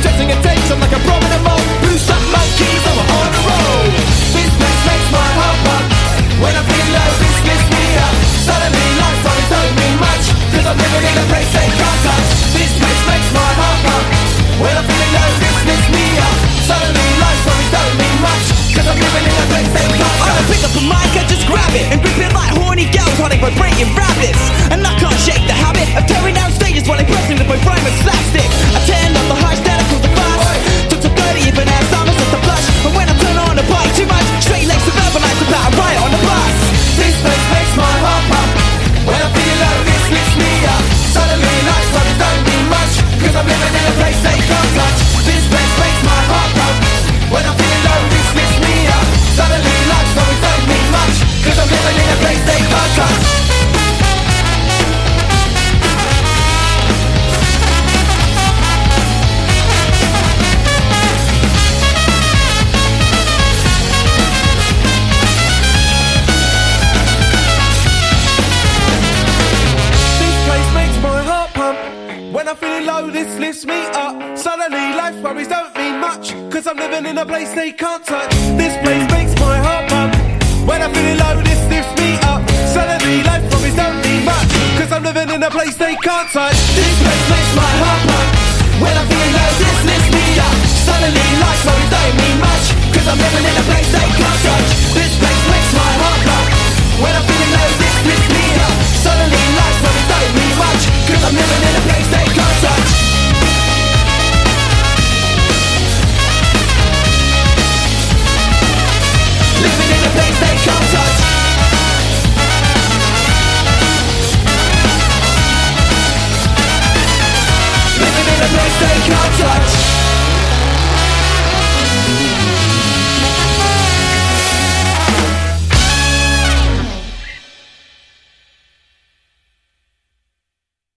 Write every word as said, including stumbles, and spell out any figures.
testing it takes, I'm like a prominent mole. Blue stuff monkeys, I'm on a roll. This place makes my heart pump. When I feel low, this lifts me up. Suddenly life stories don't mean much, cause I'm living in a place they can't touch. This place makes my heart pump. When I'm feeling low, this lifts me up. Suddenly life stories don't mean much, cause I'm living in a place they can't touch. I don't pick up a mic, I just grab it and grip it like horny girls while they vibrating rabbits. And I can't shake the habit of tearing down stages while they pressing with my rhyme and slapstick. I turn up the high stand, I call the fast. Took to thirty even as I'm just the flush. And when I turn on the bike too much, straight legs suburbanites about a riot on the bus. This place makes my heart pump. When I'm feeling low, this lifts me up. Suddenly life stories don't mean much, cause I'm living in a place they can't touch. This place makes my heart pump. When I'm feeling low, this lifts me up. Suddenly life stories don't mean much, cause I'm living in a place they can't touch. When I'm feeling low, this lifts me up. Suddenly life worries don't mean much, cause I'm living in a place they can't touch. This place makes my heart pump. When I'm feeling low, this lifts me up. Suddenly life worries don't mean much, cause I'm living in a place they can't touch. This place makes my heart pump. When I'm feeling low, this lifts me up. Suddenly life worries don't mean much, cause I'm living in a place they can't touch. This place makes my heart pump. When I'm feeling low, this lifts me up. Suddenly life worries don't mean much, cause I'm living in a place they can't touch. Living in a place they can't touch. Living in a place they can't touch.